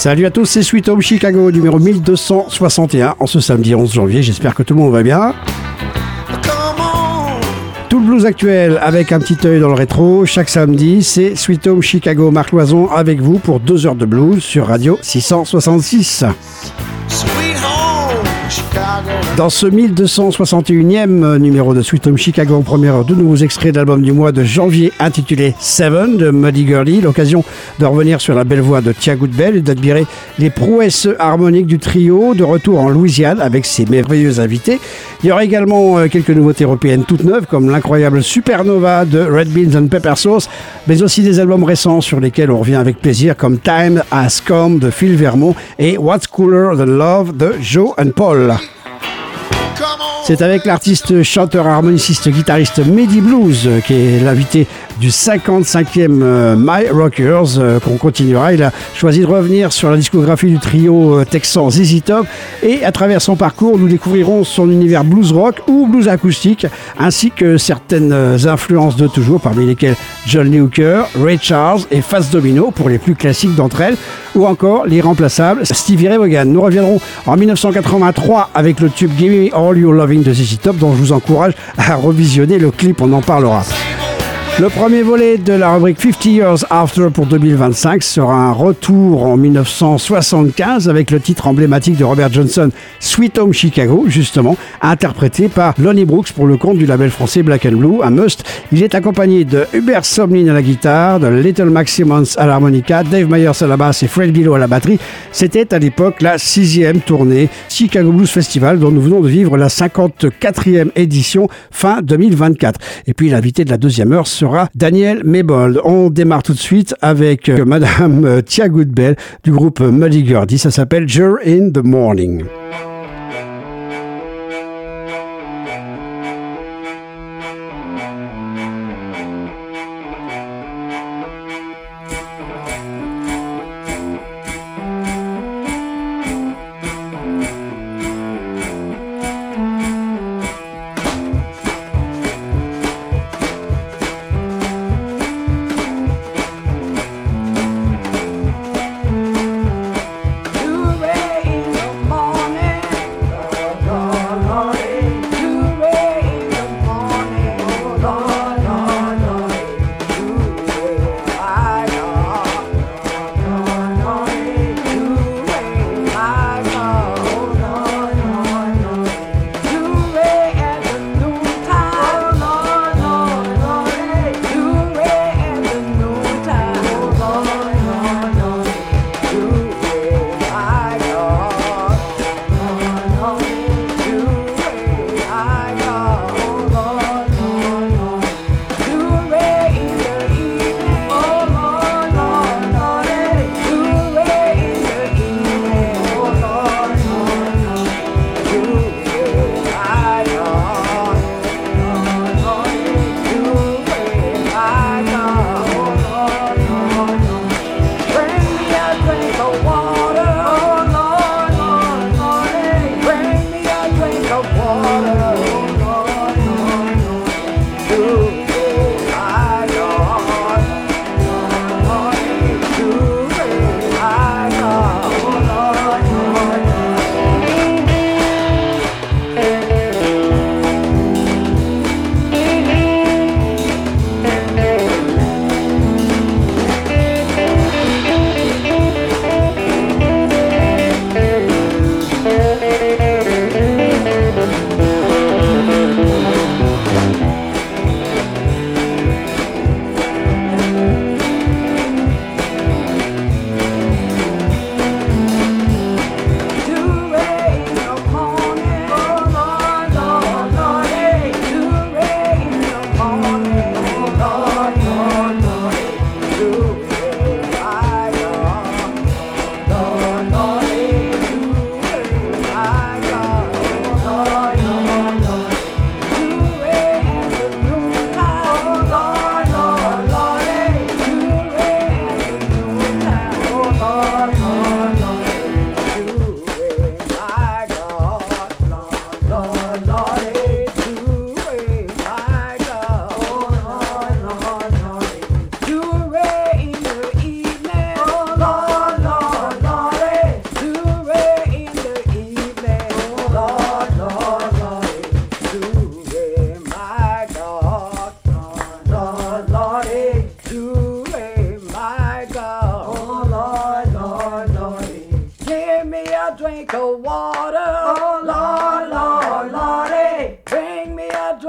Salut à tous, c'est Sweet Home Chicago numéro 1261 en ce samedi 11 janvier. J'espère que tout le monde va bien. Tout le blues actuel avec un petit œil dans le rétro. Chaque samedi, c'est Sweet Home Chicago, Marc Loison avec vous pour 2 heures de blues sur Radio 666. Dans ce 1261e numéro de Sweet Home Chicago, en première heure, de nouveaux extraits d'album du mois de janvier intitulé Seven de Muddy Gurley. L'occasion de revenir sur la belle voix de Tia Goodbell et d'admirer les prouesses harmoniques du trio de retour en Louisiane avec ses merveilleux invités. Il y aura également quelques nouveautés européennes toutes neuves comme l'incroyable Supernova de Red Beans and Pepper Sauce, mais aussi des albums récents sur lesquels on revient avec plaisir comme Time Has Come de Phil Vermont et What's Cooler Than Love de Joe and Paul. C'est avec l'artiste, chanteur, harmoniciste, guitariste Mehdi Blues qui est l'invité du 55e My Rockers qu'on continuera. Il a choisi de revenir sur la discographie du trio texan ZZ Top et à travers son parcours, nous découvrirons son univers blues rock ou blues acoustique ainsi que certaines influences de toujours, parmi lesquelles John Lee Hooker, Ray Charles et Fats Domino pour les plus classiques d'entre elles, ou encore l'irremplaçable Stevie Ray Vaughan. Nous reviendrons en 1983 avec le tube Give Me All Your Loving de ZZ Top, dont je vous encourage à revisionner le clip, on en parlera. Le premier volet de la rubrique 50 Years After pour 2025 sera un retour en 1975 avec le titre emblématique de Robert Johnson, Sweet Home Chicago, justement, interprété par Lonnie Brooks pour le compte du label français Black & Blue, un must. Il est accompagné de Hubert Sumlin à la guitare, de Little Max Simmons à l'harmonica, Dave Myers à la basse et Fred Billow à la batterie. C'était à l'époque la 6e tournée Chicago Blues Festival dont nous venons de vivre la 54e édition fin 2024. Et puis l'invité de la deuxième heure sera Daniel Maybold. On démarre tout de suite avec Madame Tia Goodbell du groupe Muddy Gurley. Ça s'appelle Jour in the Morning. Morning.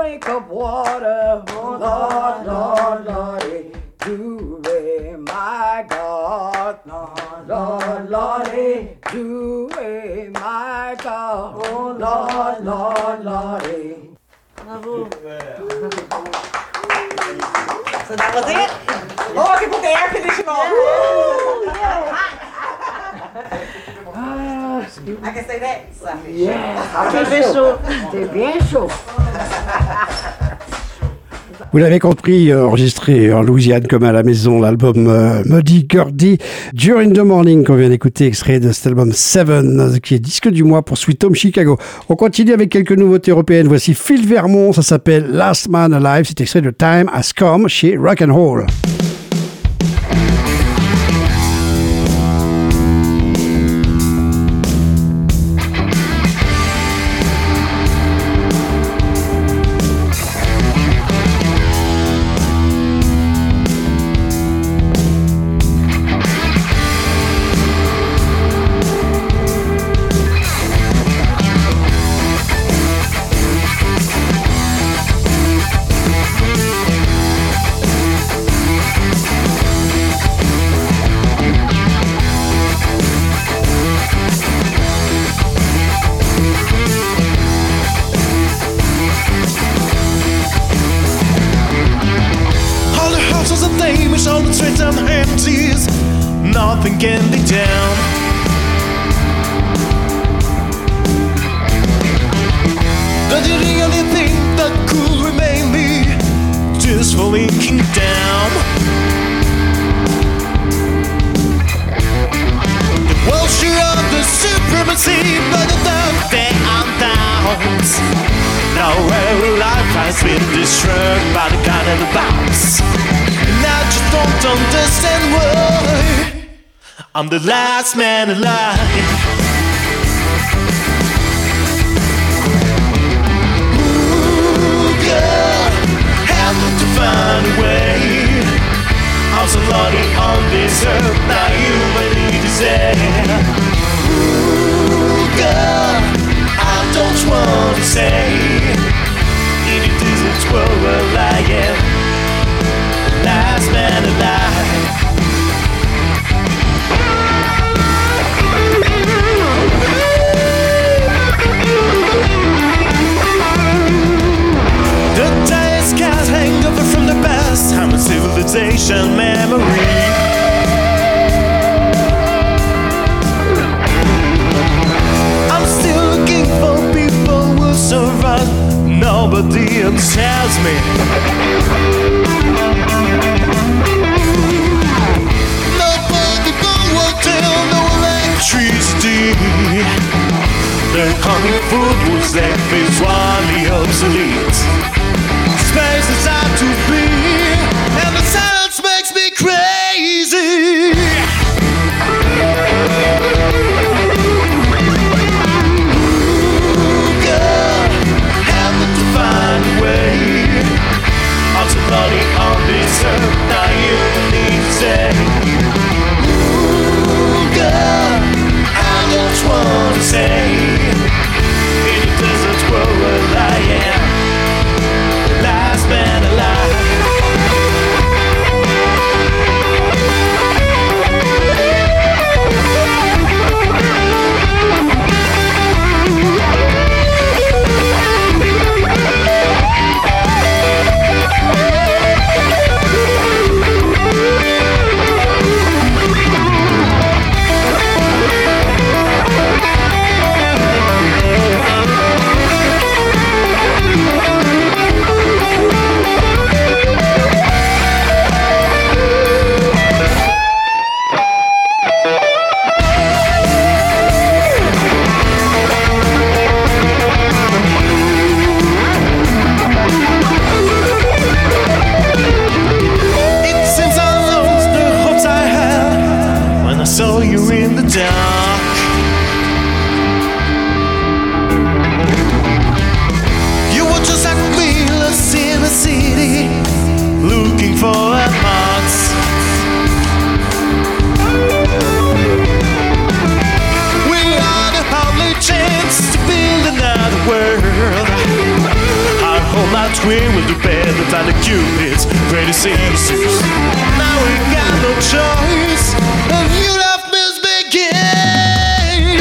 drink of water. Oh, Lord, Lord, Lordy, do it, my God. Lord, Lord, Lordy, do it, my God. Oh, Lord, Lord, Lordy. Bravo. So that was it? Oh, I can put the air conditioner on. I can say that. C'est bien chaud. Vous l'avez compris, enregistré en Louisiane comme à la maison, l'album Muddy Gurdy, During the Morning, qu'on vient d'écouter, extrait de cet album Seven, qui est disque du mois pour Sweet Home Chicago. On continue avec quelques nouveautés européennes. Voici Phil Vermont, ça s'appelle Last Man Alive, c'est extrait de Time Has Come chez Rock and Roll. Nothing can be down. Don't you really think that could remain me just for linking down? The world sure of the supremacy, but the dark day and downs. Now where life has been destroyed by the kind of the bounce. And I just don't understand why I'm the last man alive. Ooh, girl, have to find a way. I'm so lonely on this earth, now you may need to say. Ooh, girl, I don't want to say. In a distant world where I am the last man alive. Hangover from the past, I'm a civilization memory. I'm still looking for people who will survive. Nobody tells me. Nobody will tell no electricity. The coming food was left visually obsolete. Space is out to be, and the silence makes me crazy. Ooh, girl, have to find a way. I'm so lonely on this earth, now you need to say. Ooh, girl, I don't want to say. In a desert world where I am twin with the bed without the Cupid's ready to see the suits. Now we got no choice. A new life must begin.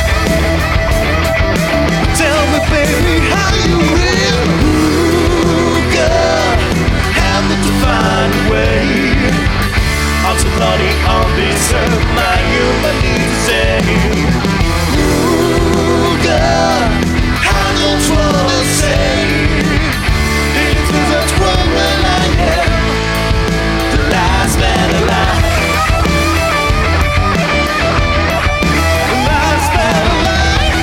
Tell me, baby, how you will. Ooh, girl, how did you find a way? I'm so bloody on this earth, my human needs to ooh, girl, how don't wanna say it is a strong man I am, the last man alive. The last man alive.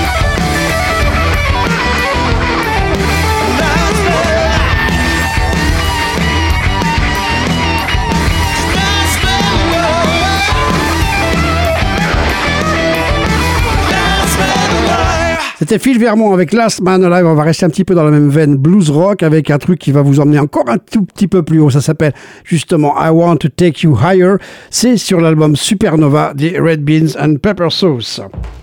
The last man alive. The last man alive. C'était Phil Vermont avec Last Man Alive. On va rester un petit peu dans la même veine blues rock avec un truc qui va vous emmener encore un tout petit peu plus haut. Ça s'appelle justement I Want to Take You Higher. C'est sur l'album Supernova des Red Beans and Pepper Sauce.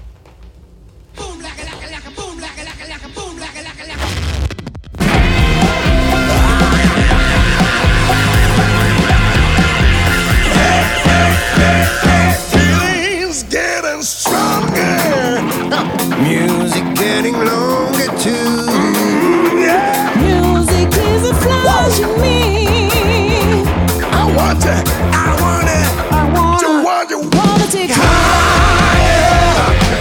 Feelings getting stronger. Music getting longer too. Music is a flash in me. I want it, I wanna to want you take higher.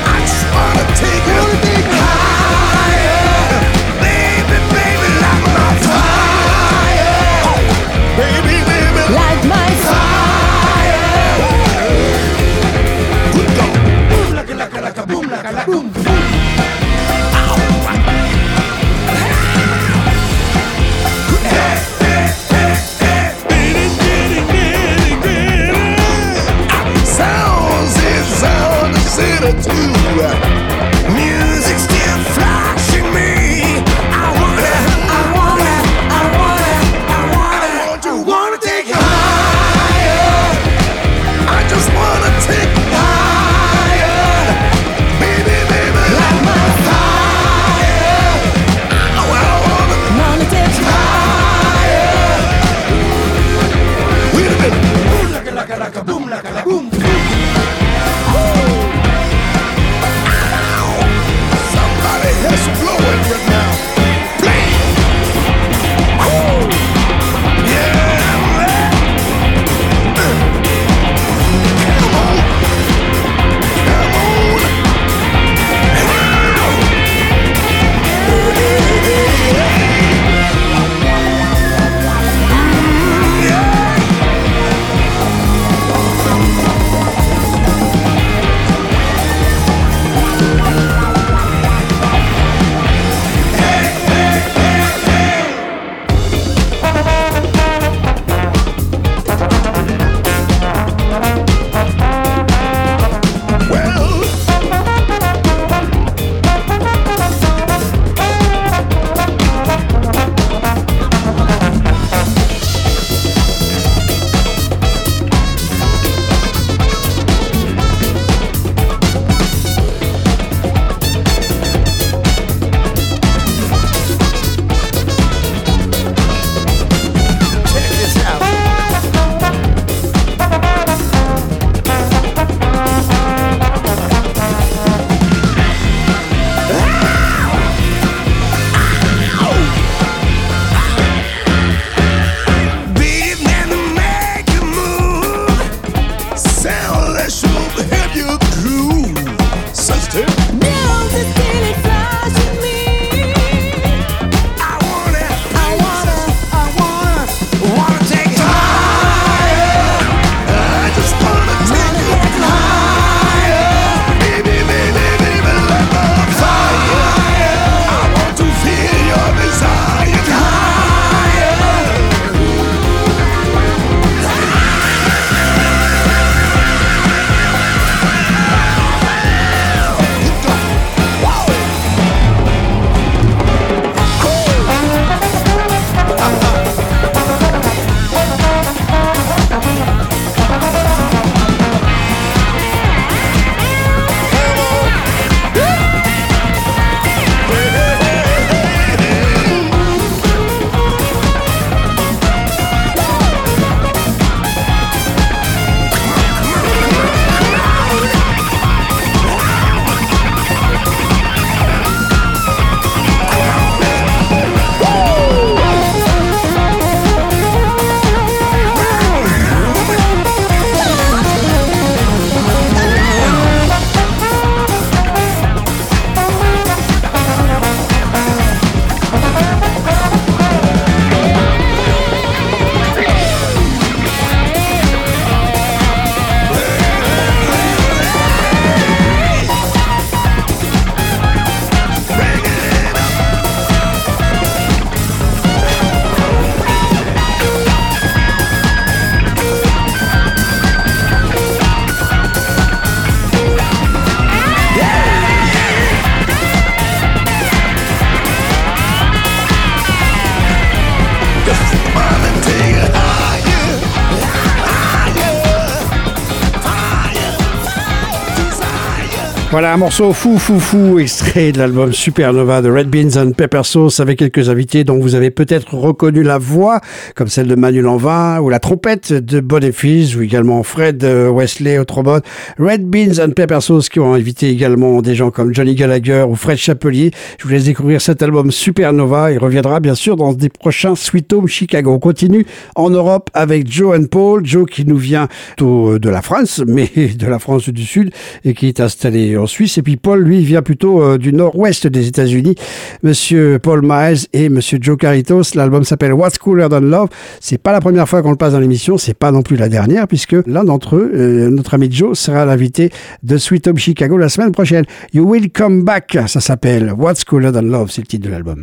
Voilà un morceau fou, extrait de l'album Supernova de Red Beans and Pepper Sauce avec quelques invités dont vous avez peut-être reconnu la voix, comme celle de Manu Lanvin ou la trompette de Bonnet Fils ou également Fred Wesley au trombone. Red Beans and Pepper Sauce qui ont invité également des gens comme Johnny Gallagher ou Fred Chapelier. Je vous laisse découvrir cet album Supernova. Il reviendra bien sûr dans des prochains Sweet Home Chicago. On continue en Europe avec Joe and Paul. Joe qui nous vient de la France, mais de la France du Sud et qui est installé en Suisse. Et puis Paul, lui, vient plutôt du nord-ouest des États-Unis. Monsieur Paul Miles et Monsieur Joe Carritos. L'album s'appelle What's Cooler Than Love. C'est pas la première fois qu'on le passe dans l'émission. C'est pas non plus la dernière puisque l'un d'entre eux, notre ami Joe, sera l'invité de Sweet Home Chicago la semaine prochaine. You Will Come Back. Ça s'appelle What's Cooler Than Love. C'est le titre de l'album.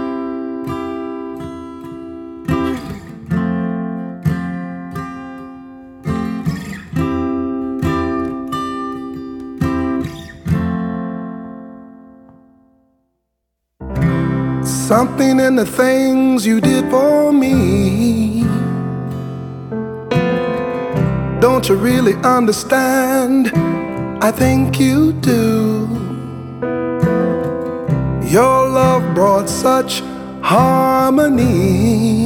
Something in the things you did for me. Don't you really understand? I think you do. Your love brought such harmony,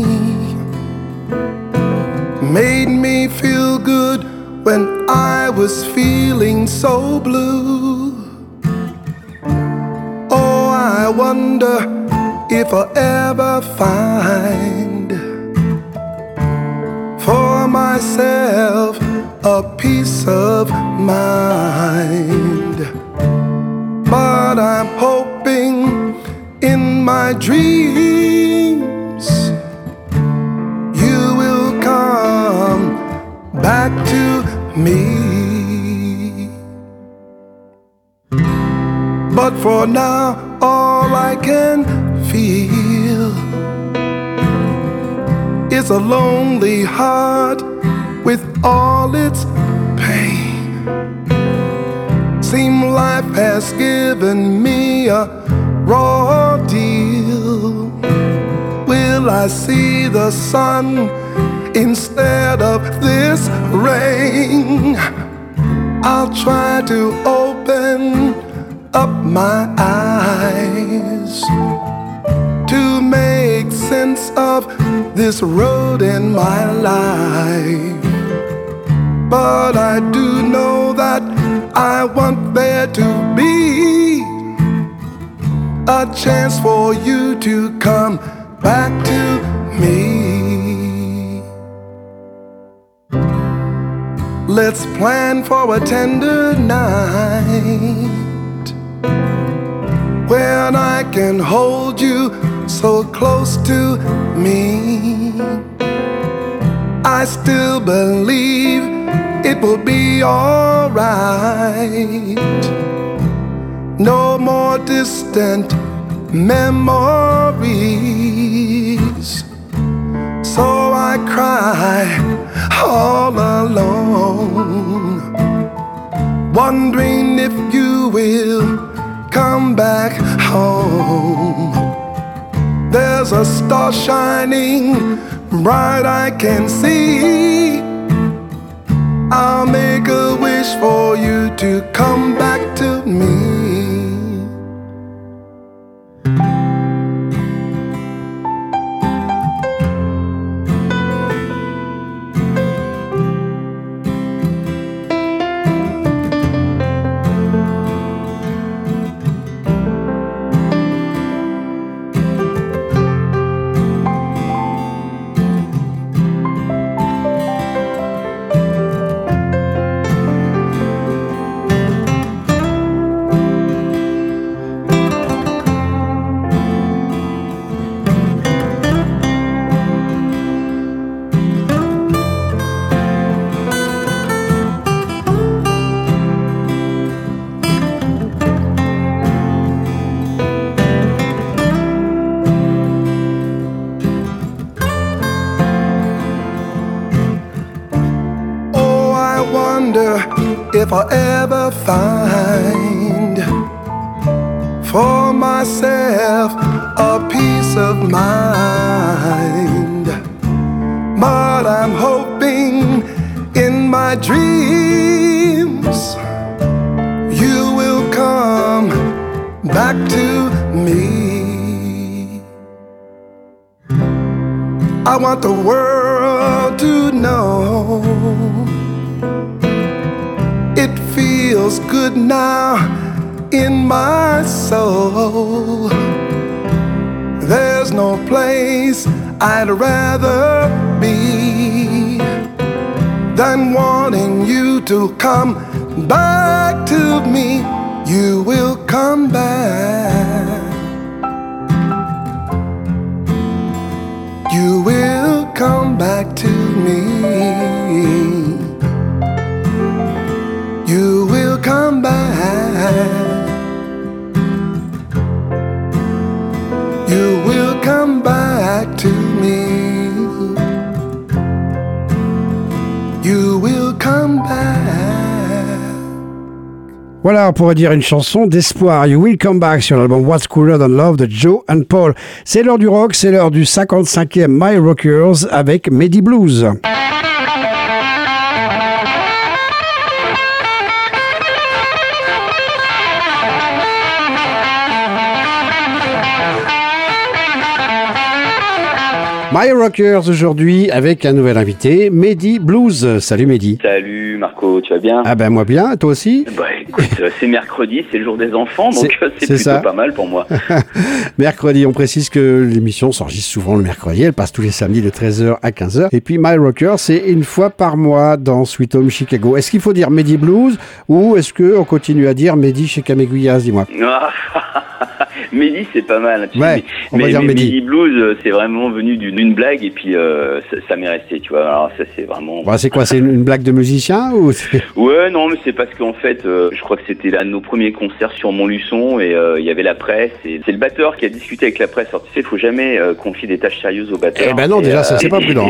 made me feel good when I was feeling so blue. Oh, I wonder if I ever find for myself a peace of mind. But I'm hoping in my dreams you will come back to me. But for now, all I can feel is a lonely heart with all its pain. Seem life has given me a raw deal. Will I see the sun instead of this rain? I'll try to open up my eyes to make sense of this road in my life. But I do know that I want there to be a chance for you to come back to me. Let's plan for a tender night when I can hold you so close to me. I still believe it will be alright. No more distant memories. So I cry all alone, wondering if you will come back home. There's a star shining bright I can see. I'll make a wish for you to come back to me. If I ever find for myself a peace of mind, my dreams, you will come back to me. I want the world to know it feels good now in my soul. There's no place I'd rather be than wanting you to come back to me. You will come back. You will come back to me. You will come back. You will come back to me. You will come back. Voilà, on pourrait dire une chanson d'espoir. You Will Come Back sur l'album What's Cooler Than Love de Joe and Paul. C'est l'heure du rock, c'est l'heure du 55e My Rockers avec Mehdi Blues. My Rockers aujourd'hui avec un nouvel invité, Mehdi Blues. Salut Mehdi. Salut Marco, tu vas bien? Ah ben moi bien, toi aussi? Bah écoute, c'est mercredi, c'est le jour des enfants, donc c'est plutôt ça. Pas mal pour moi. Mercredi, on précise que l'émission s'enregistre souvent le mercredi, elle passe tous les samedis de 13h à 15h. Et puis My Rockers, c'est une fois par mois dans Sweet Home Chicago. Est-ce qu'il faut dire Mehdi Blues ou est-ce qu'on continue à dire Mehdi chez Cameguias, dis-moi? Mehdi, c'est pas mal. Ouais, on va dire Mehdi. Mehdi Blues, c'est vraiment venu d'une blague et puis ça m'est resté, tu vois. Alors ça, c'est vraiment... Bah, c'est quoi, c'est une blague de musicien ou Ouais, non, mais c'est parce qu'en fait, je crois que c'était l'un de nos premiers concerts sur Montluçon et il y avait la presse et c'est le batteur qui a discuté avec la presse. Alors tu sais, il faut jamais confier des tâches sérieuses au batteur. Eh ben non, déjà, ça c'est pas prudent.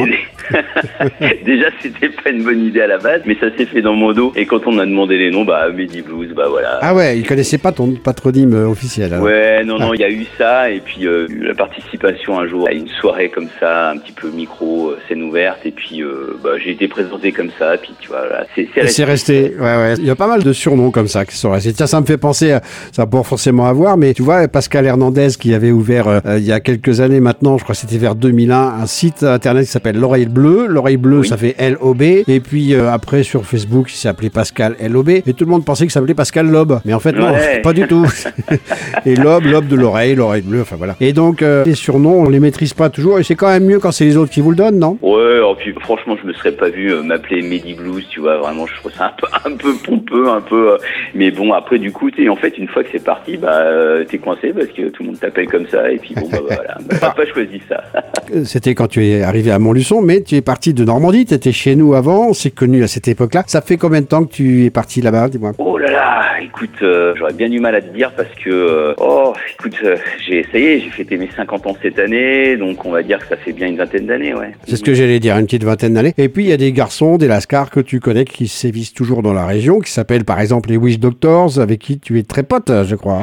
Déjà, c'était pas une bonne idée à la base, mais ça s'est fait dans mon dos. Et quand on a demandé les noms, bah Mehdi Blues, bah voilà. Ah ouais, il connaissait pas ton patronyme officiel. Alors. Ouais, non, il y a eu ça et puis la participation un jour à une soirée comme ça, un petit peu micro, scène ouverte et puis j'ai été présenté comme ça, puis tu vois, là, c'est resté. Ouais, il y a pas mal de surnoms comme ça qui sont restés. Tiens, ça me fait penser, ça va pas forcément avoir, mais tu vois, Pascal Hernandez qui avait ouvert il y a quelques années maintenant, je crois que c'était vers 2001, un site internet qui s'appelle L'Oreille Bleue. L'Oreille Bleue, oui. Ça fait L-O-B. Et puis après sur Facebook, il s'est appelé Pascal L-O-B. Et tout le monde pensait que ça s'appelait Pascal Lobe. Mais en fait, non, pas du tout. Et Lobe de l'oreille, l'oreille bleue, enfin voilà. Et donc, les surnoms, on les maîtrise pas toujours. Et c'est quand même mieux quand c'est les autres qui vous le donnent, non? Ouais, alors puis franchement, je me serais pas vu m'appeler Mehdi Blues, tu vois. Vraiment, je trouve ça un peu pompeux, un peu. Mais bon, après, du coup, en fait, une fois que c'est parti, t'es coincé parce que tout le monde t'appelle comme ça. Et puis bon, voilà. T'as pas choisi ça. C'était quand tu es arrivé à Montluçon, mais tu es parti de Normandie. Tu étais chez nous avant. On s'est connus à cette époque-là. Ça fait combien de temps que tu es parti là-bas, dis-moi? Oh là là, écoute, j'aurais bien du mal à te dire parce que, j'ai fêté mes 50 ans cette année, donc on va dire que ça fait bien une vingtaine d'années, ouais. C'est ce que j'allais dire, une petite vingtaine d'années. Et puis il y a des garçons, des lascars que tu connais qui sévissent toujours dans la région, qui s'appellent par exemple les Wish Doctors, avec qui tu es très pote, je crois.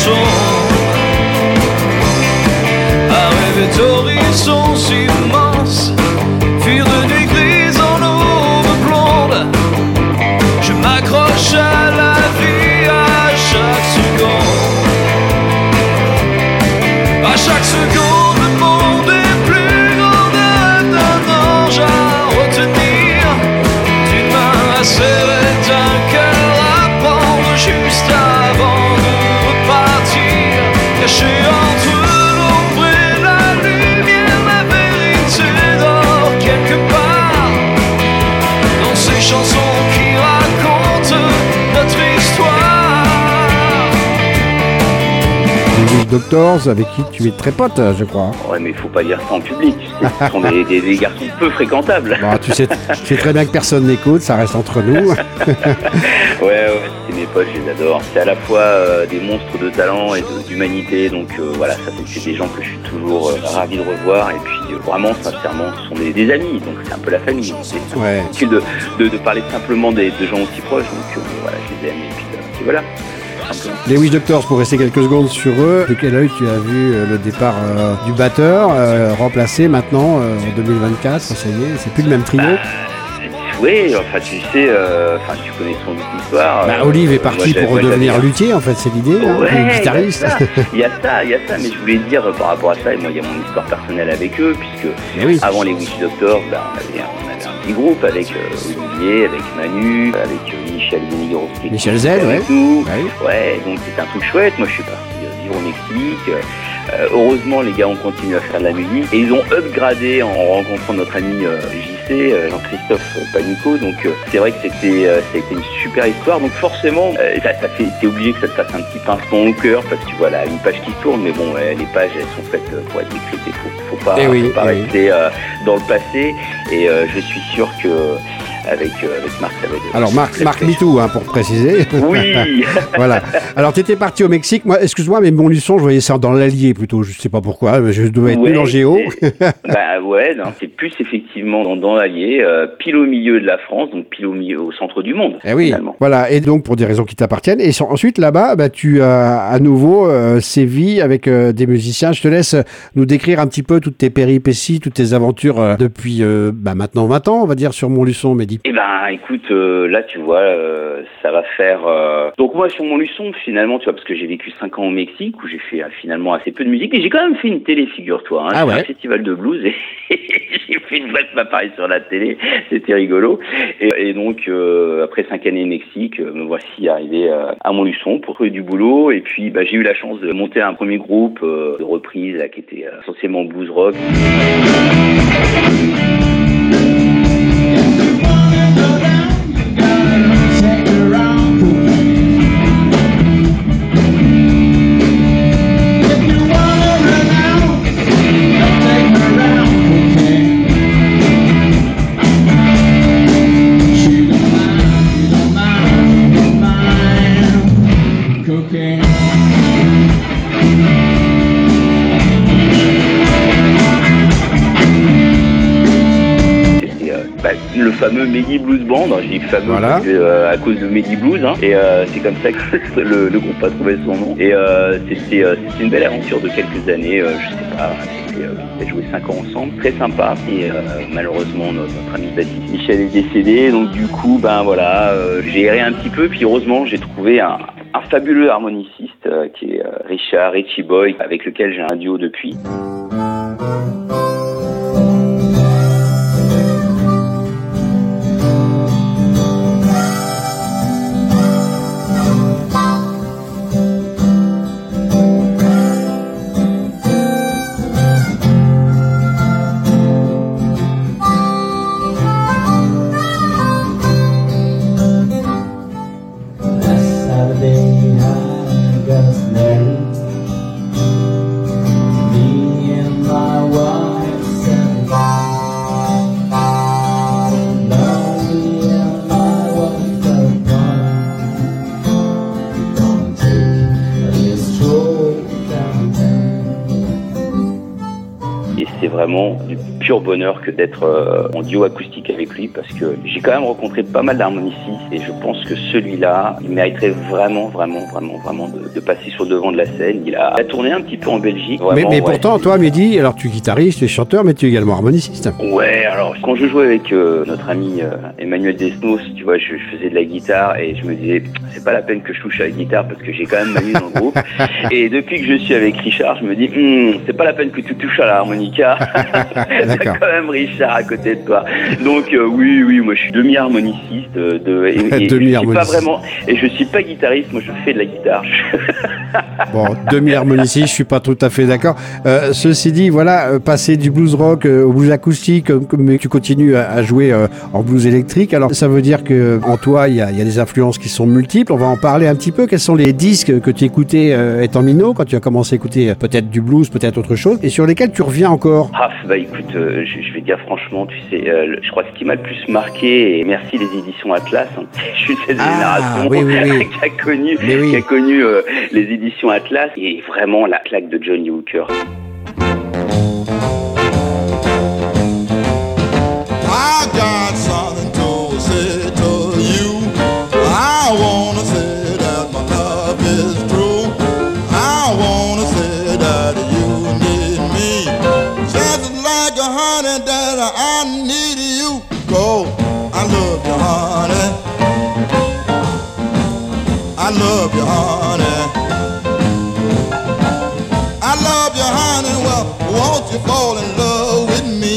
D'horizons immenses Doctors, avec qui tu es très pote, je crois. Ouais, mais il faut pas dire ça en public, tu sais, ce sont des garçons peu fréquentables. Bon, tu sais très bien que personne n'écoute, ça reste entre nous. Ouais, c'est mes potes, je les adore. C'est à la fois des monstres de talent et d'humanité, donc voilà, ça fait que c'est des gens que je suis toujours ravi de revoir, et puis vraiment, sincèrement, ce sont des amis, donc c'est un peu la famille. C'est difficile de parler simplement de gens aussi proches, donc voilà, je les aime, et puis voilà. Les Witch Doctors, pour rester quelques secondes sur eux, de quel œil tu as vu le départ du batteur, remplacé maintenant en 2024, ça y est, c'est plus le même trio. Oui, enfin tu sais, tu connais son histoire. Olive est parti pour redevenir luthier, en fait, c'est l'idée, guitariste. Il y a ça, mais je voulais dire par rapport à ça, et moi il y a mon histoire personnelle avec eux, puisque avant les Witch Doctors, on avait un petit groupe avec Olivier, avec Manu, avec Michel Zenigorovski. Michel Z, ouais. Ouais, donc c'était un truc chouette. Moi je suis parti vivre au Mexique. Heureusement, les gars ont continué à faire de la musique et ils ont upgradé en rencontrant notre ami JC, Jean-Christophe Panico. Donc c'est vrai que ça a été une super histoire. Donc forcément, t'es obligé que ça te fasse un petit pincement au cœur parce que tu vois là une page qui tourne, mais bon, les pages elles sont faites pour être écrites. Il faut pas rester dans le passé. Et je suis sûr que avec Marc, ça va être... Alors Marc MeToo, pour préciser. Oui. Voilà. Alors t'étais parti au Mexique. Moi, excuse-moi, mais Montluçon, je voyais ça dans l'Allier plutôt. Je sais pas pourquoi. Je devais être nul en géo. C'est plus effectivement dans l'Allier, pile au milieu de la France, donc pile au centre du monde. Oui. Finalement. Voilà. Et donc pour des raisons qui t'appartiennent. Et ensuite là-bas, tu as à nouveau sévi avec des musiciens. Je te laisse nous décrire un petit peu toutes tes péripéties, toutes tes aventures depuis maintenant 20 ans, on va dire, sur Montluçon, Mehdi. Eh ben, écoute, là, tu vois, ça va faire... Donc moi, sur Montluçon, finalement, tu vois, parce que j'ai vécu 5 ans au Mexique, où j'ai fait finalement assez peu de musique, et j'ai quand même fait une télé, figure-toi. J'ai fait un festival de blues, et j'ai fait une bref apparition sur la télé, c'était rigolo. Et donc, après 5 années au Mexique, me voici arrivé à Montluçon pour trouver du boulot, et puis j'ai eu la chance de monter un premier groupe de reprise qui était essentiellement blues rock. Le fameux Mehdi Blues Band, je dis fameux à cause de Mehdi Blues, et c'est comme ça que le groupe a trouvé son nom. Et c'était une belle aventure de quelques années, je sais pas, on a joué 5 ans ensemble, très sympa. Et malheureusement notre ami bassiste Michel est décédé, donc du coup j'ai erré un petit peu, puis heureusement j'ai trouvé un fabuleux harmoniciste qui est Richard Richie Boy, avec lequel j'ai un duo depuis. Vraiment du pur bonheur que d'être en duo acoustique avec lui, parce que j'ai quand même rencontré pas mal d'harmonistes et je pense que celui-là, il mériterait vraiment de passer sur le devant de la scène. Il a tourné un petit peu en Belgique. Vraiment, mais pourtant, toi, Mehdi, alors tu es guitariste, tu es chanteur, mais tu es également harmoniciste. Ouais, alors quand je jouais avec notre ami Emmanuel Desnos, tu vois, je faisais de la guitare et je me disais, c'est pas la peine que je touche à la guitare parce que j'ai quand même Manu dans le groupe. Et depuis que je suis avec Richard, je me dis, c'est pas la peine que tu touches à la harmonica. T'as quand même Richard à côté de toi. Donc oui, moi je suis demi-harmoniciste. Demi-harmoniciste. Pas vraiment, et je suis pas guitariste, moi je fais de la guitare. Bon, demi-harmonicien, je suis pas tout à fait d'accord. Ceci dit, voilà, passer du blues rock au blues acoustique, mais tu continues à jouer en blues électrique. Alors, ça veut dire que en toi, il y a des influences qui sont multiples. On va en parler un petit peu. Quels sont les disques que tu écoutais étant minot, quand tu as commencé à écouter peut-être du blues, peut-être autre chose, et sur lesquels tu reviens encore? Ah, bah écoute, je vais dire franchement, tu sais, je crois que ce qui m'a le plus marqué, et merci les éditions Atlas, hein, je suis de cette génération qui a connu les éditions Atlas, et vraiment la claque de Johnny Hooker. I got something to say to you. I wanna say that my love is true. I wanna say that you need me. Just like a honey that I need you. Go, I love you, honey. I love you, honey. I love you, honey. Well, won't you fall in love with me?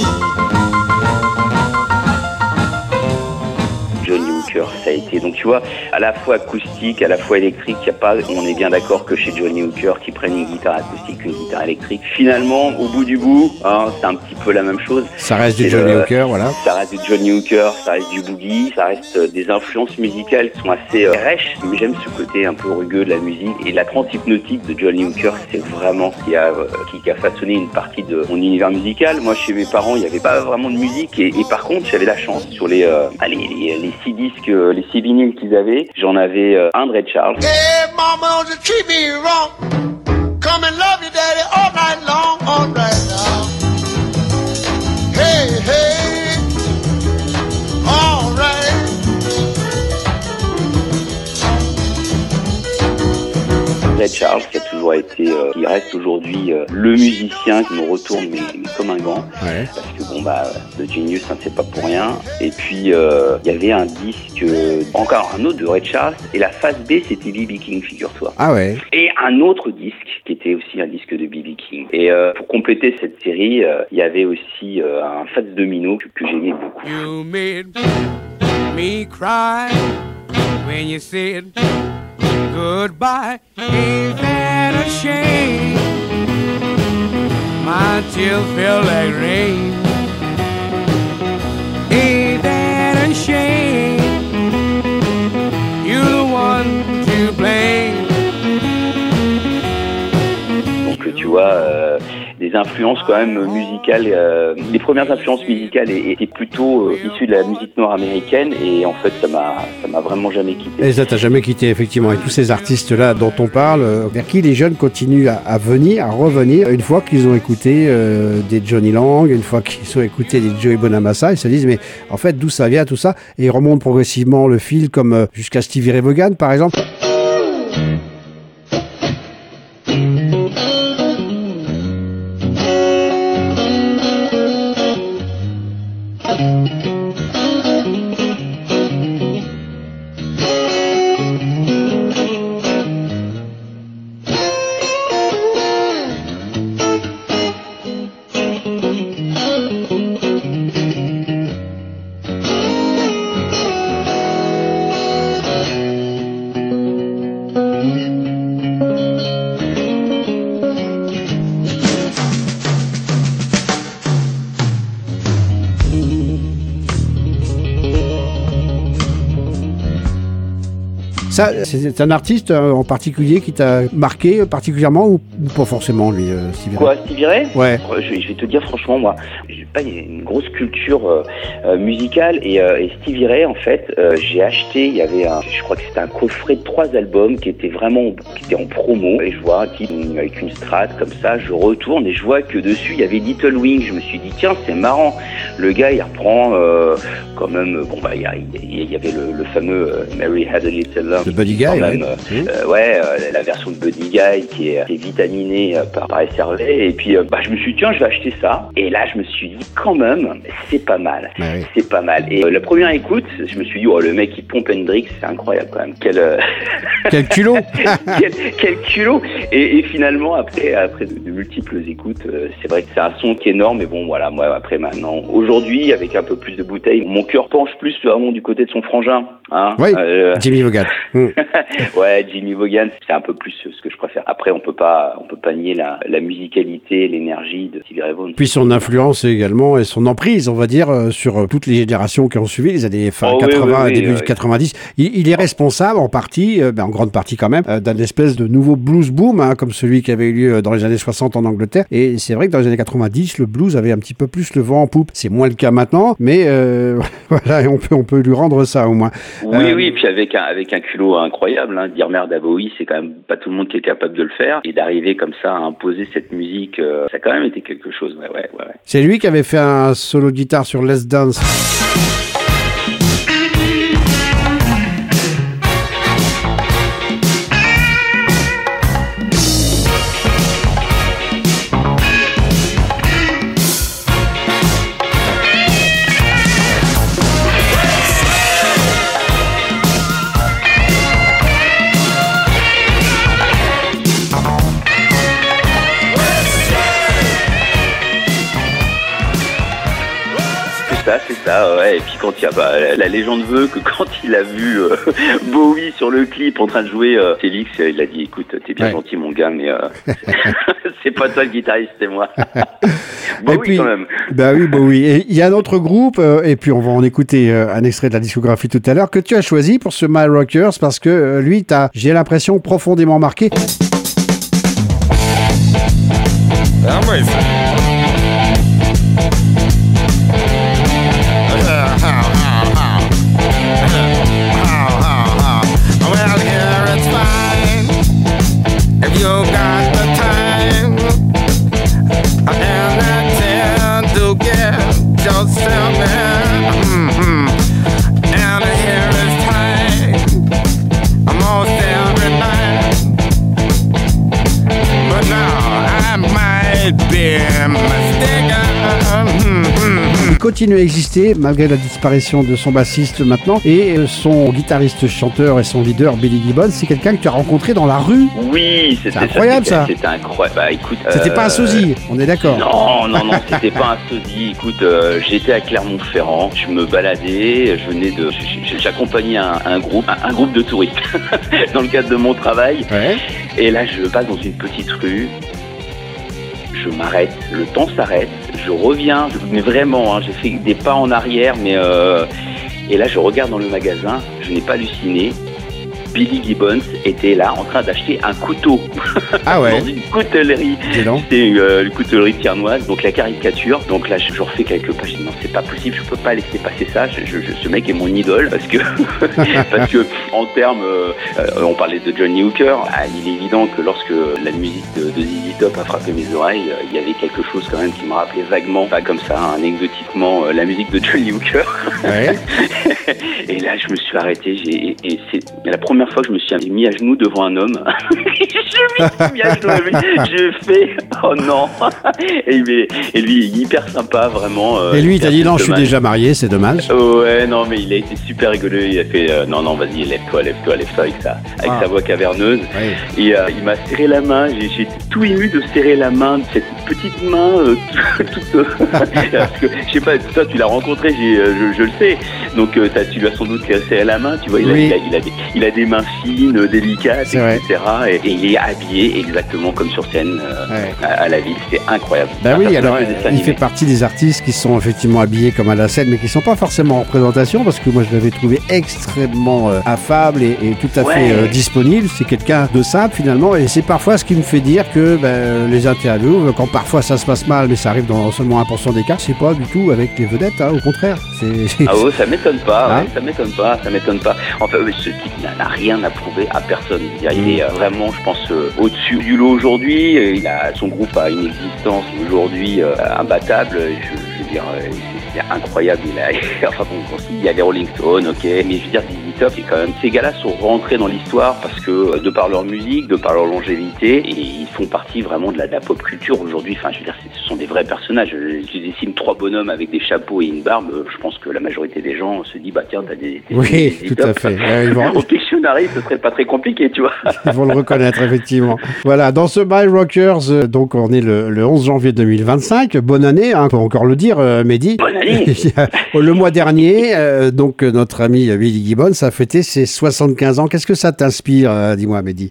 Johnny Hooker, ça a été, donc tu vois, à la fois acoustique, à la fois électrique, y a pas, on est bien d'accord que chez Johnny Hooker, qui prennent une guitare acoustique, une guitare électrique, finalement, au bout du bout, hein, c'est un petit peu la même chose. Ça reste du Johnny Hooker, voilà. Ça reste du Johnny Hooker, ça reste du boogie, ça reste des influences musicales qui sont assez rêches, mais j'aime ce côté un peu rugueux de la musique, et la trance hypnotique de Johnny Hooker, c'est vraiment ce qui a façonné une partie de mon univers musical. Moi, chez mes parents, il n'y avait pas vraiment de musique, et par contre, j'avais la chance sur les 6 disques, les 6 vinyles qu'ils avaient, j'en avais un de Ray Charles. Hey, mama, don't you treat me wrong. Come and love you, daddy, all night long, all right now. Hey, hey, all right. Ray Charles, qui a toujours été, qui reste aujourd'hui le musicien qui me retourne mais comme un gant, parce que bon bah The Genius, hein, c'est pas pour rien. Et puis il y avait un disque, encore un autre de Ray Charles, et la face B c'était B.B. King, figure-toi. Ah ouais. Et un autre disque qui était aussi un disque de B.B. King. Et pour compléter cette série, il y avait aussi un Fats Domino que j'aimais beaucoup. You made me cry when you said goodbye. Ain't that a shame? My tears feel like rain. Ain't that a shame? You're the one to blame. Donc tu vois, des influences quand même musicales. Les premières influences musicales étaient plutôt issues de la musique nord-américaine, et en fait ça m'a vraiment jamais quitté. Et ça t'a jamais quitté, effectivement. Et tous ces artistes-là dont on parle, vers qui les jeunes continuent à venir, à revenir, une fois qu'ils ont écouté des Johnny Lang, une fois qu'ils ont écouté des Joey Bonamassa, ils se disent mais en fait d'où ça vient tout ça, et ils remontent progressivement le fil, comme jusqu'à Stevie Ray Vaughan par exemple. Ça, c'est un artiste en particulier qui t'a marqué particulièrement, ou pas forcément, lui, Stevie Ray? Quoi, Stevie Ray? Ouais. Je vais te dire franchement, moi, j'ai pas une grosse culture musicale, et Stevie Ray, en fait, j'ai acheté, il y avait je crois que c'était un coffret de 3 albums qui était en promo, et je vois un type avec une Strat comme ça, je retourne et je vois que dessus il y avait Little Wing. Je me suis dit tiens, c'est marrant, le gars il reprend quand même, bon bah il y avait le fameux Mary Had a Little Lamb, de Buddy Guy, la version de Buddy Guy qui est vitaminée par SRV, et puis je me suis dit tiens, je vais acheter ça, et là je me suis dit quand même c'est pas mal, c'est pas mal. Et la première écoute, je me suis dit oh, le mec il pompe Hendrix, c'est incroyable quand même, quel culot. quel culot. Et finalement après de multiples écoutes, c'est vrai que c'est un son qui est énorme, mais bon voilà, moi après maintenant aujourd'hui avec un peu plus de bouteilles, mon cœur penche plus vraiment du côté de son frangin, Hein, Oui, Jimmy Vaughan. Ouais, Jimmy Vaughan, c'est un peu plus ce que je préfère. Après, on peut pas nier la musicalité, l'énergie de Stevie Ray Vaughan. Puis son influence également et son emprise, on va dire, sur toutes les générations qui ont suivi, les années fin 80 et début 90. Il est responsable en partie, en grande partie quand même, d'un espèce de nouveau blues boom, hein, comme celui qui avait eu lieu dans les années 60 en Angleterre. Et c'est vrai que dans les années 90, le blues avait un petit peu plus le vent en poupe. C'est moins le cas maintenant, mais voilà, on peut lui rendre ça au moins. Oui, puis avec un culot incroyable, hein, dire merde à Bowie, c'est quand même pas tout le monde qui est capable de le faire, et d'arriver comme ça à imposer cette musique, ça a quand même été quelque chose, ouais. C'est lui qui avait fait un solo de guitare sur Let's Dance. C'est ça, ouais. Et puis quand il y a la légende veut que quand il a vu Bowie sur le clip en train de jouer, Félix, il a dit écoute, t'es bien gentil mon gars, mais c'est pas toi le guitariste, c'est moi. Bowie puis, quand même. Bah oui, Bowie. Et il y a un autre groupe, et puis on va en écouter un extrait de la discographie tout à l'heure, que tu as choisi pour ce My Rockers, parce que lui t'as, j'ai l'impression, profondément marqué. Il continue à exister malgré la disparition de son bassiste maintenant, et son guitariste chanteur et son leader Billy Gibbons, c'est quelqu'un que tu as rencontré dans la rue. Oui, c'est incroyable ça. C'était incroyable. Bah écoute, c'était pas un sosie, on est d'accord. Non, c'était pas un sosie. Écoute, j'étais à Clermont-Ferrand, je me baladais, j'accompagnais un groupe de touristes dans le cadre de mon travail. Ouais. Et là, je passe dans une petite rue. Je m'arrête, le temps s'arrête, je reviens, mais vraiment, j'ai fait des pas en arrière, mais et là je regarde dans le magasin, je n'ai pas halluciné. Billy Gibbons était là en train d'acheter un couteau dans une coutellerie. C'était une coutellerie tiernoise, donc la caricature. Donc là, je refais quelques pages. Je dis non, c'est pas possible, je peux pas laisser passer ça. Ce mec est mon idole parce que en termes, on parlait de Johnny Hooker. Il est évident que lorsque la musique de ZZ Top a frappé mes oreilles, il y avait quelque chose quand même qui me rappelait vaguement, pas comme ça, anecdotiquement, la musique de Johnny Hooker. Ouais. Et là, je me suis arrêté. Et c'est la première fois que je me suis mis à genoux devant un homme. Je me suis mis à genoux à lui. J'ai fait oh non. Et lui, il est hyper sympa, vraiment. Et lui, il t'a dit non, je suis déjà marié, c'est dommage. Ouais, non, mais il a été super rigolo. Il a fait non, vas-y, lève-toi avec sa voix caverneuse. Ouais. Et il m'a serré la main. J'ai été tout ému de serrer la main de cette petite main toute. Parce que je sais pas, toi, tu l'as rencontré, je le sais. Donc tu lui as sans doute serré la main. Tu vois, il a des mains fines, délicates, etc. Et il est habillé exactement comme sur scène à la ville. C'est incroyable. Bah oui, alors il fait partie des artistes qui sont effectivement habillés comme à la scène, mais qui sont pas forcément en représentation, parce que moi je l'avais trouvé extrêmement affable et tout à fait disponible. C'est quelqu'un de simple finalement, et c'est parfois ce qui me fait dire que les interviews, quand parfois ça se passe mal, mais ça arrive dans seulement 1% des cas, c'est pas du tout avec les vedettes, au contraire. Ça m'étonne pas, ça m'étonne pas. Enfin, ce type n'a rien à prouver à personne. Il est vraiment, je pense, au-dessus du lot aujourd'hui. Son groupe a une existence aujourd'hui imbattable. Je veux dire, c'est incroyable. Il y a les Rolling Stones, ok, mais je veux dire, ZZ Top, c'est quand même, ces gars-là sont rentrés dans l'histoire parce que de par leur musique, de par leur longévité, et ils font partie vraiment de la pop culture aujourd'hui. Enfin, je veux dire, ce sont des vrais personnages. Je dessine 3 bonhommes avec des chapeaux et une barbe. Je pense que la majorité des gens se dit, bah tiens, t'as des oui, tout à fait. Au Pictionary, ce serait pas très compliqué, tu vois. Ils vont le reconnaître, effectivement. Voilà, dans ce My Rockers, donc on est le 11 janvier 2025. Bonne année, on peut encore le dire, Mehdi. Bonne année. Le mois dernier, donc notre ami Billy Gibbons à fêter ses 75 ans. Qu'est-ce que ça t'inspire, dis-moi, Mehdi?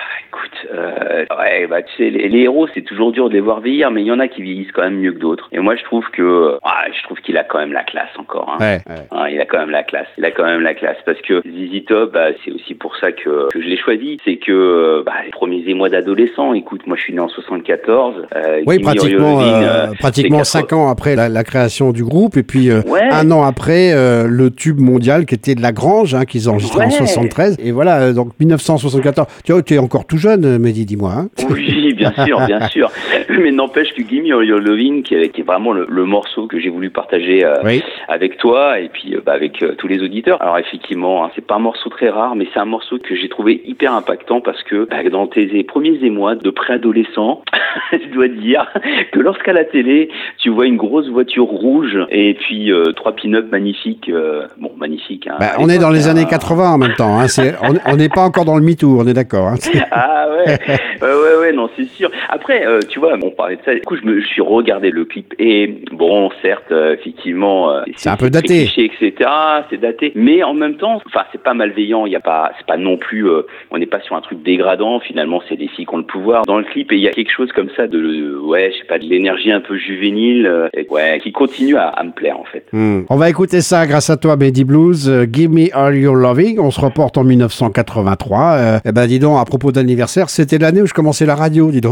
Ouais, bah tu sais, les héros, c'est toujours dur de les voir vieillir, mais il y en a qui vieillissent quand même mieux que d'autres. Et moi, je trouve qu'il a quand même la classe encore. Hein. Ouais. Hein, il a quand même la classe. Parce que ZZ Top, c'est aussi pour ça que je l'ai choisi. C'est que les premiers émois d'adolescent. Écoute, moi, je suis né en 74. Oui, pratiquement 5 ans après la création du groupe, et puis un an après le tube mondial qui était de La Grange, hein, qu'ils ont enregistré en 73. Et voilà, donc 1974. Tu vois, tu es encore tout jeune, Mehdi, dis-moi. Hein. Oui, bien sûr. Mais n'empêche que Gimme Your Lovin', qui est vraiment le morceau que j'ai voulu partager avec toi et puis avec tous les auditeurs. Alors effectivement, hein, c'est pas un morceau très rare, mais c'est un morceau que j'ai trouvé hyper impactant parce que dans tes premiers émois de préadolescent, je dois te dire que lorsqu'à la télé, tu vois une grosse voiture rouge et puis 3 pin-up magnifiques. Magnifiques. Hein, on est dans les années 80 en même temps. Hein, on n'est pas encore dans le MeToo, on est d'accord. Hein. Ah ouais. Ouais, non, c'est sûr. Après, tu vois, on parlait de ça. Du coup, je suis regardé le clip et bon, certes, effectivement, c'est un peu daté, cliché, etc. C'est daté, mais en même temps, c'est pas malveillant. C'est pas non plus. On n'est pas sur un truc dégradant. Finalement, c'est des filles qui ont le pouvoir dans le clip et il y a quelque chose comme ça de l'énergie un peu juvénile, qui continue à me plaire en fait. On va écouter ça grâce à toi, Mehdi Blues. Give Me All Your Loving. On se reporte en 1983. Dis donc, à propos d'anniversaire, c'était l'année où je commençais la radio, dis donc.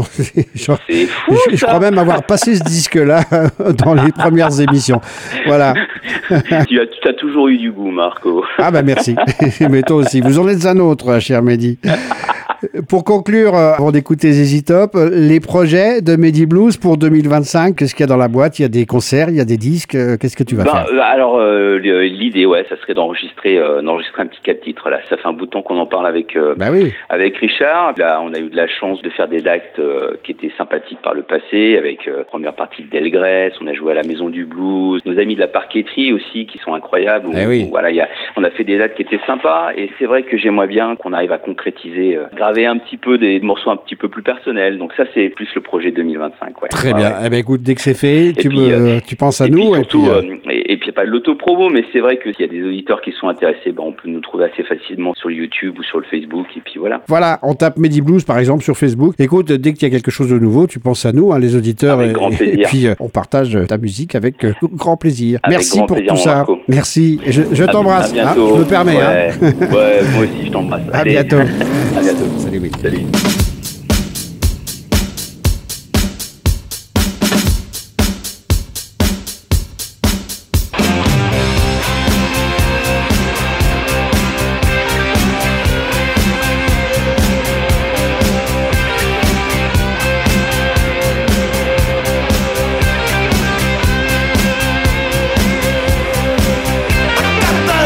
Je crois même avoir passé ce disque-là dans les premières émissions. Voilà. Tu as toujours eu du goût, Marco. Ah merci. Mais toi aussi. Vous en êtes un autre, cher Mehdi. Pour conclure, avant d'écouter ZZ Top, les projets de Mehdi Blues pour 2025, qu'est-ce qu'il y a dans la boîte? Il y a des concerts, il y a des disques, qu'est-ce que tu vas faire? Alors, l'idée, ça serait d'enregistrer un petit 4 titres. Là, ça fait un bout de temps qu'on en parle avec Richard. Là, on a eu de la chance de faire des dates qui étaient sympathiques par le passé, avec première partie de Delgrès, on a joué à la Maison du Blues, nos amis de la Parqueterie aussi, qui sont incroyables. On a fait des dates qui étaient sympas, et c'est vrai que j'aimerais bien qu'on arrive à concrétiser, graver un petit peu des morceaux un petit peu plus personnels. Donc ça, c'est plus le projet 2025. Très bien. Écoute, dès que c'est fait, tu penses à nous. Surtout, et puis pas de l'auto-promo, mais c'est vrai que s'il y a des auditeurs qui sont intéressés, on peut nous trouver assez facilement sur YouTube ou sur le Facebook, et puis voilà. Voilà, on tape Mehdi Blues par exemple sur Facebook. Écoute, dès qu'il y a quelque chose de nouveau, tu penses à nous, hein, les auditeurs, avec grand plaisir. Et puis on partage ta musique avec grand plaisir. Avec merci grand pour plaisir, tout ça. Marco. Merci. Je t'embrasse. Hein, je me permets. Moi aussi, je t'embrasse. À bientôt. À bientôt. Salut. Salut.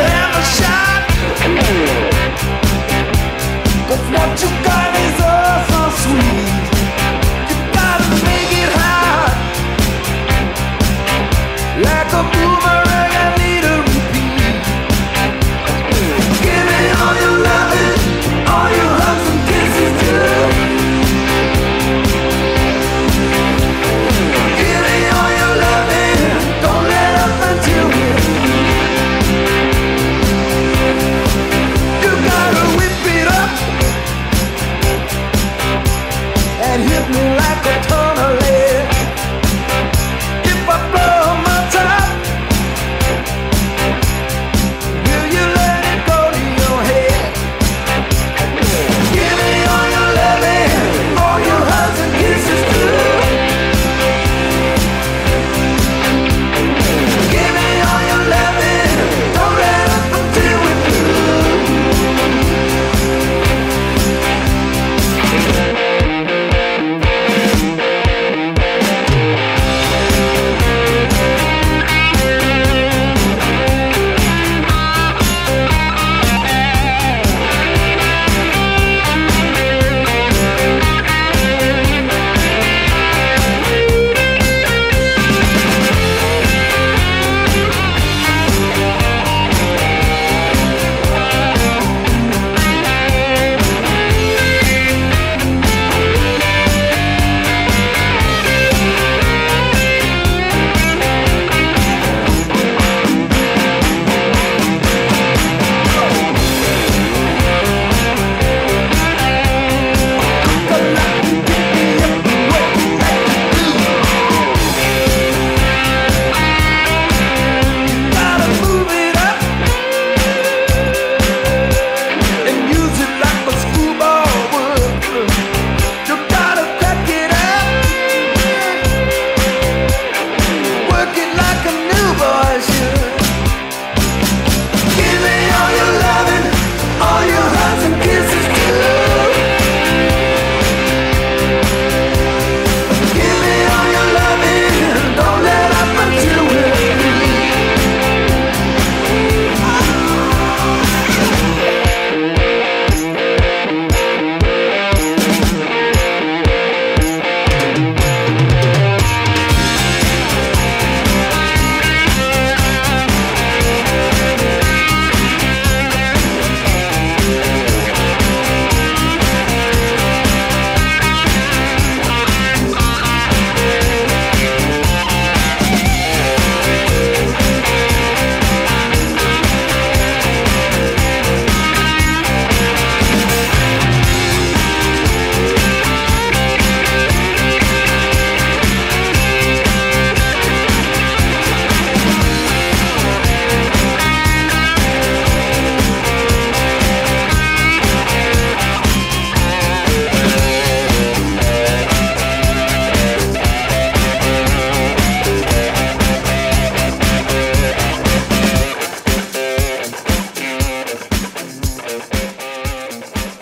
What you got is us.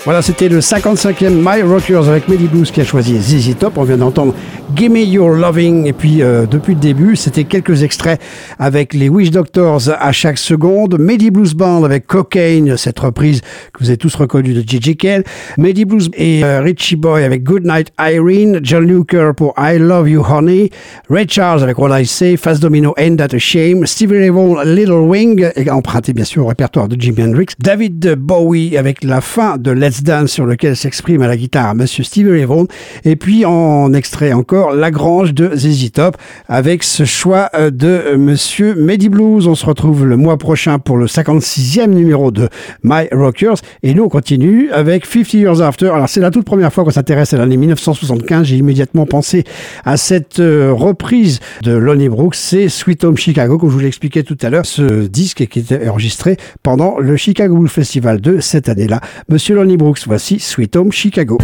Voilà, c'était le 55e My Rockers avec Medi Blues qui a choisi ZZ Top. On vient d'entendre Gimme Your Loving. Et puis, depuis le début, c'était quelques extraits avec les Wish Doctors à chaque seconde. Medi Blues Band avec Cocaine, cette reprise que vous avez tous reconnue de J.J. Cale. Medi Blues et Richie Boy avec Goodnight Irene. John Luker pour I Love You Honey. Ray Charles avec What I Say. Fats Domino, Ain't That a Shame. Stevie Ray Vaughan, Little Wing, et emprunté bien sûr au répertoire de Jimi Hendrix. David Bowie avec la fin de Let's Dance sur lequel s'exprime à la guitare Monsieur Stevie Ray Vaughan. Et puis en extrait encore Lagrange de ZZ Top avec ce choix de Monsieur Medi Blues. On se retrouve le mois prochain pour le 56e numéro de My Rockers. Et nous on continue avec 50 Years After. Alors c'est la toute première fois qu'on s'intéresse à l'année 1975. J'ai immédiatement pensé à cette reprise de Lonnie Brooks. C'est Sweet Home Chicago, comme je vous l'expliquais tout à l'heure. Ce disque qui était enregistré pendant le Chicago Blues Festival de cette année-là. Monsieur Lonnie Brooks, voici Sweet Home Chicago.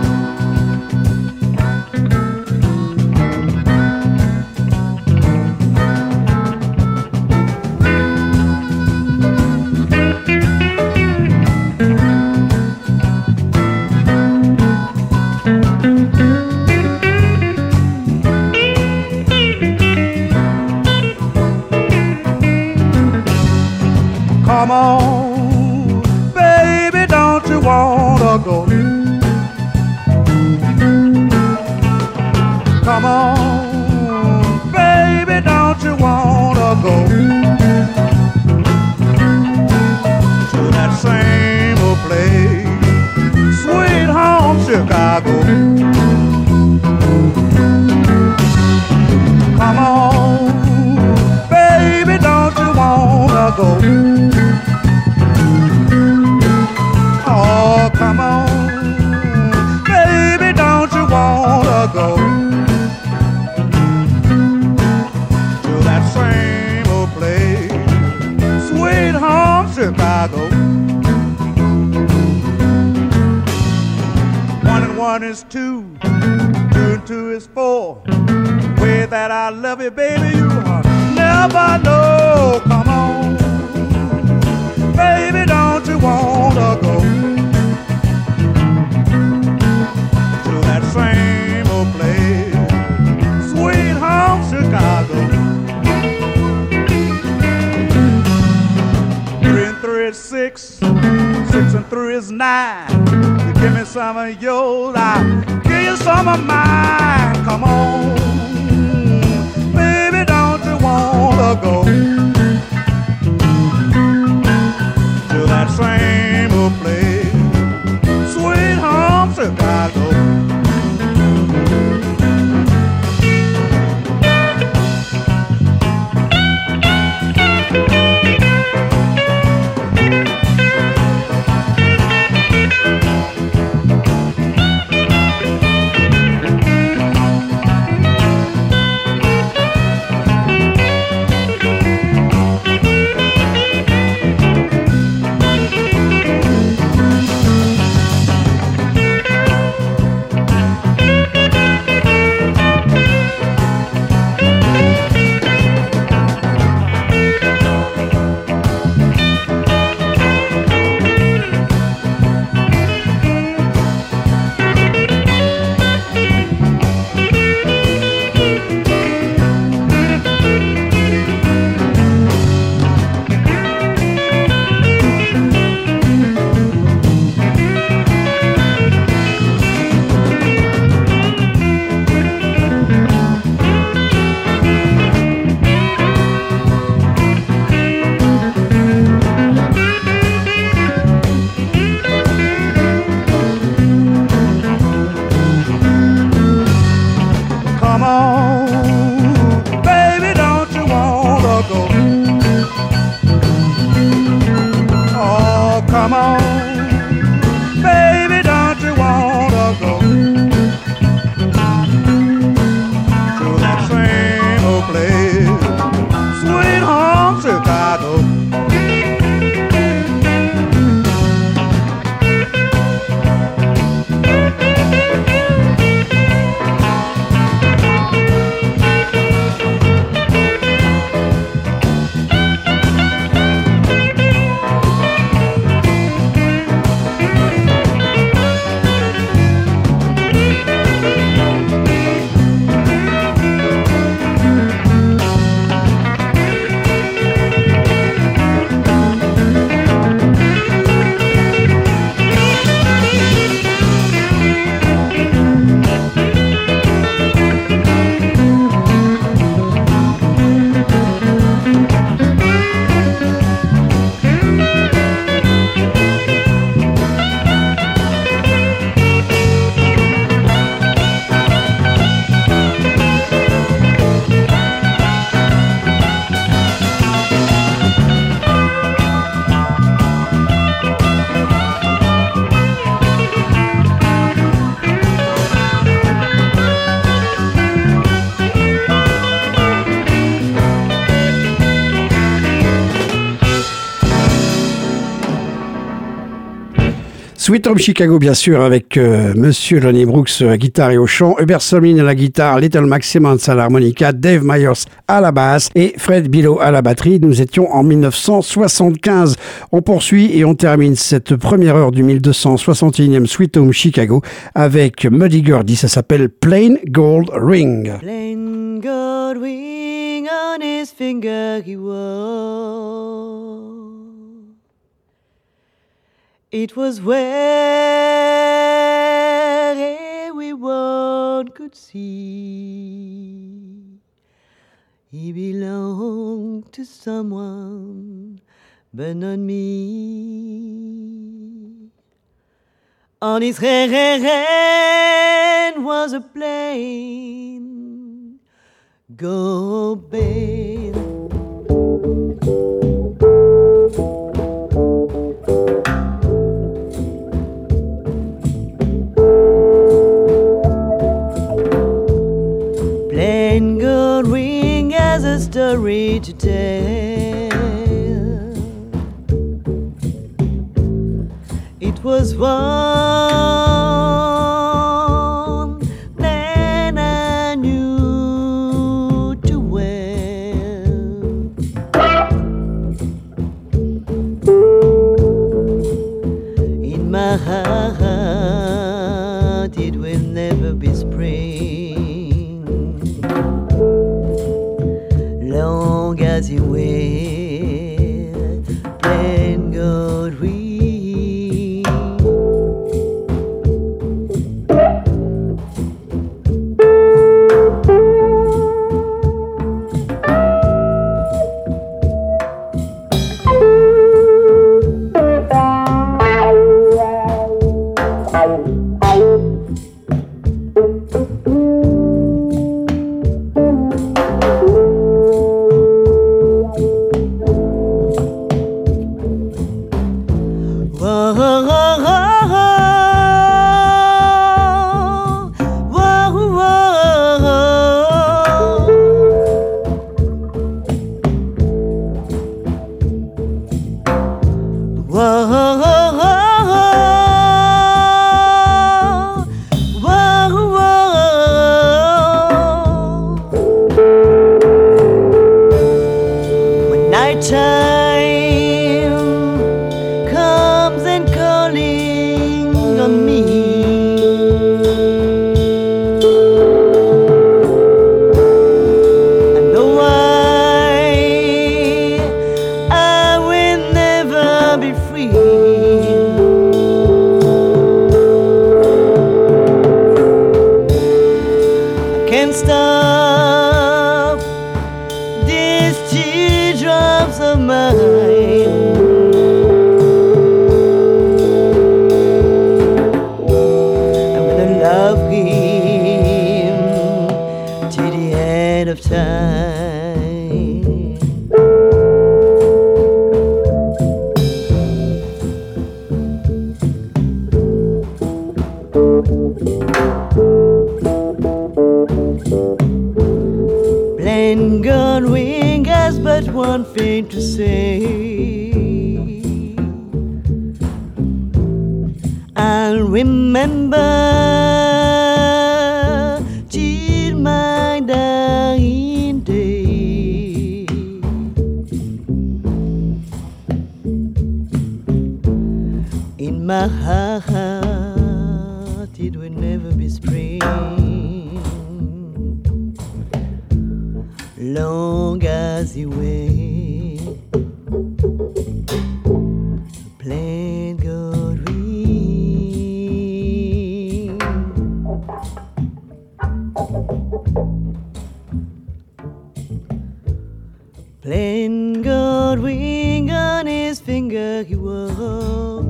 Come on, baby, don't you wanna go? Come on, baby, don't you wanna go to that same old place, sweet home Chicago? Come on, baby, don't you wanna go? Oh, come on, baby, don't you wanna go to that same old place, sweet home Chicago? 1 and 1 is 2, 2 and 2 is 4. Way that I love you, baby, you never know. Come on, baby, don't you wanna go to that same old place, sweet home Chicago? 3 and 3 is 6, 6 and 3 is 9. You give me some of yours, I'll give you some of mine. Come on, baby, don't you wanna go to that same old place, sweet home Chicago? Sweet Home Chicago, bien sûr, avec Monsieur Lonnie Brooks à la guitare et au chant, Hubert Sumlin à la guitare, Little Max Simmons à l'harmonica, Dave Myers à la basse et Fred Billow à la batterie. Nous étions en 1975. On poursuit et on termine cette première heure du 1261e Sweet Home Chicago avec Muddy Gurdy. Ça s'appelle Plain Gold Ring. Plain gold ring on his finger he wore. It was where everyone could see he belonged to someone but not me. On his hand was a plain gold band. Plain gold ring has a story to tell. It was one that I knew too well. In my heart it will never be spring, long as you wear plain gold ring. Plain gold ring on his finger he wore.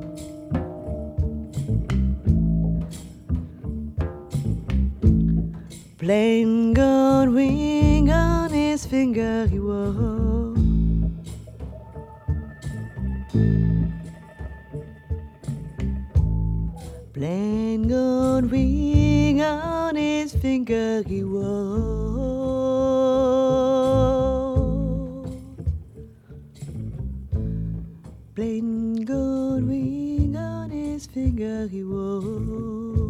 Plain gold ring on his finger he wore. Plain gold ring on his finger he wore. Plain gold ring on his his finger he wore.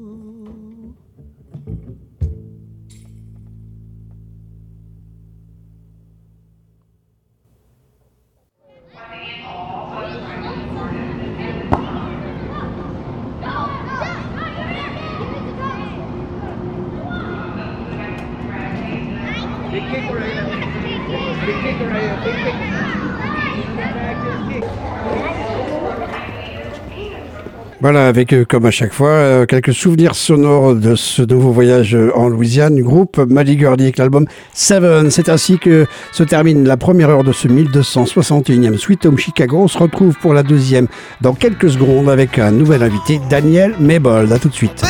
Voilà, avec comme à chaque fois quelques souvenirs sonores de ce nouveau voyage en Louisiane du groupe Muddy Gurdy avec l'album Seven. C'est ainsi que se termine la première heure de ce 1261e Sweet Home Chicago. On se retrouve pour la deuxième dans quelques secondes avec un nouvel invité, Daniel Maybold. À tout de suite.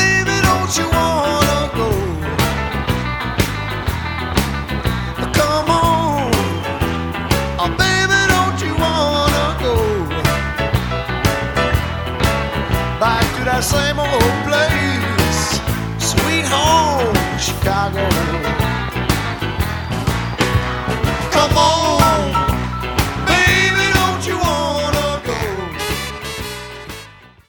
Same old place, sweet home, Chicago. Come on.